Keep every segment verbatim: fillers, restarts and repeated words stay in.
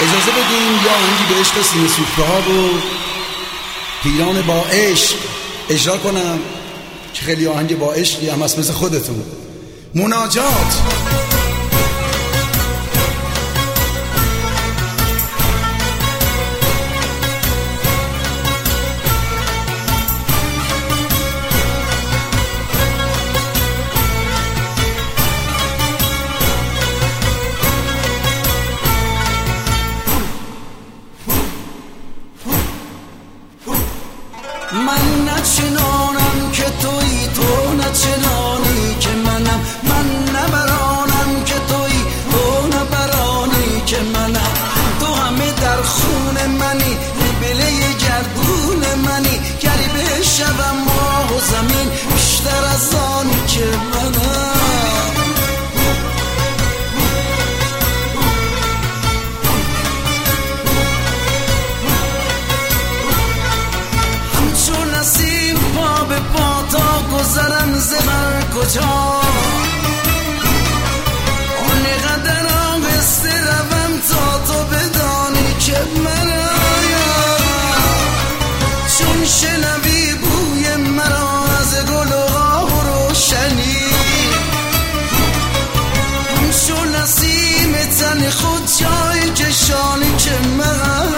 اجازه بدیم یا آهنگی به عشق سینه سوخته ها رو پیران با عشق اجرا کنم که خیلی آهنگ با عشقی هم هست مثل خودتون. مناجات. من نچنانم که تویی، تو نچنانی که منم. من نبرانم که تویی، تو نبرانی که منم. تو همه در خون منی، بله گردون منی. گریبه شبم ماه و زمین بیشتر از آنی که منم. گذرم زبر کجا آن قدر آغسته روم تا تو بدانی که من آیم. چون شنوی بوی مرا از گل و آه و روشنی، چون نسیم تن خود جای کشانی که منم.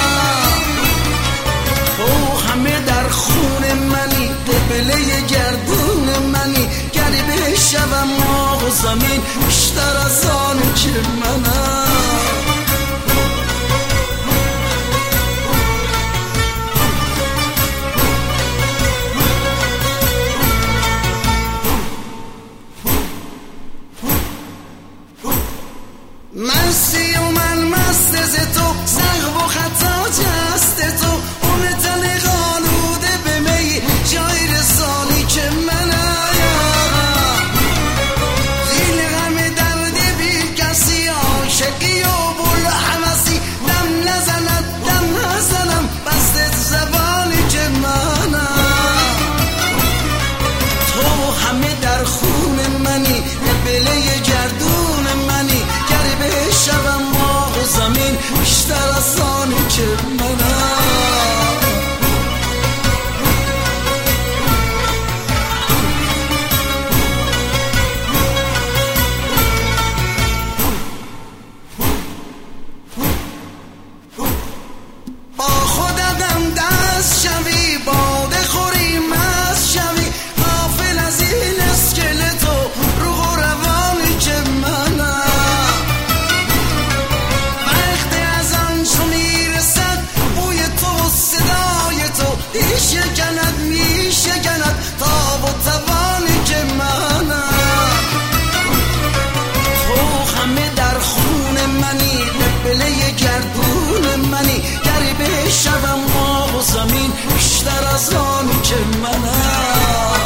او همه در خون منی، قبله گردون منی. گریبه شبم ماه و زمین بیشتر از آنی که منم. مستی و من مست ز تو، سقف و خطا جست تو. اون تن غالوده به می جای رسانی که من آیم. زیل غم درد بی کسی، عاشقی و بول حمسی. دم نزند دم نزنم بست زبانی که منم. تو همه در خون منی، بله گردون منی. گریبه شبم ماه و زمین بیشتر از آنی که منم. با خودم دست شوی، باده خوری مست شوی. غافل از این اسکلتو روح و روانی که منم. وقت از آن چو میرسد بوی تو و صدای تو، میشکند میشکند تاب و توانی که منم. تو همه در خون منی، بله گردون منی. گریبه شبم ماه و زمین بیشتر از آنی که منم.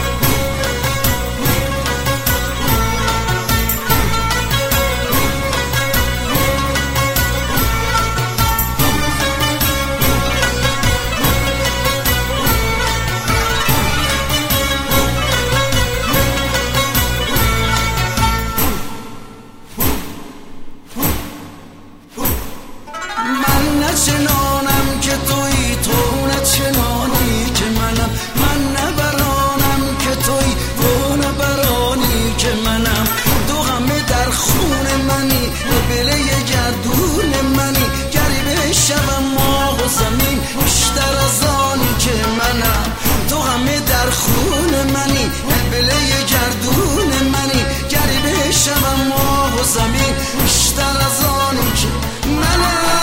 من نچنانم که تویی، تو نچنانی که منم. من نبرانم که تویی، تو نبرانی که منم. تو همه در خون منی، بله گردون منی. گریبه شبم ماه و زمین بیشتر از آنی که منم. تو همه در خون منی، بله گردون منی. گریبه شبم ماه و زمین بیشتر از آنی که منم.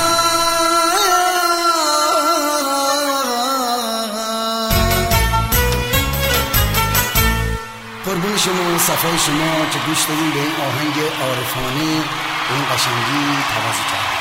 قربون شما و صفای شما که گوش دادین به این آهنگ عارفانه به این قشنگی توضیح کردم.